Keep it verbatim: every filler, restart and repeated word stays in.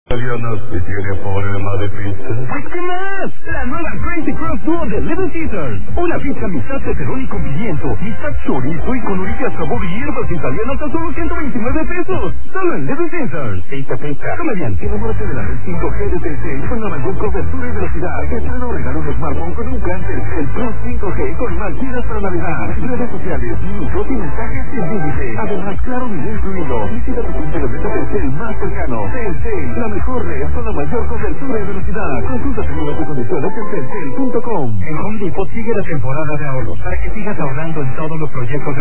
Italiana si tiene forma de pizza. Pues qué más, la nueva Crazy Cross Duo de Little Caesars. Una pizza mitad pepperoni con pimiento, mitad chorizo y con orillas, sabor y hierbas italianas a solo ciento veintinueve pesos. Solo en Little Caesars. Pizza, pizza. Comediante, enamórate de la red cinco G de Telcel con la mayor cobertura y velocidad. Estrena o regala un smartphone con un plan Telcel Plus cinco G con más gigas para navegar. Redes sociales, minutos y mensajes sin límite. Además, claro, video incluido. Visita tu punto de venta Telcel más cercano. Telcel, la mejor red con la mayor cobertura y velocidad. Consulta términos y condiciones en telcel punto com. En Home Depot sigue la temporada de ahorros para que sigas ahorrando en todos los proyectos de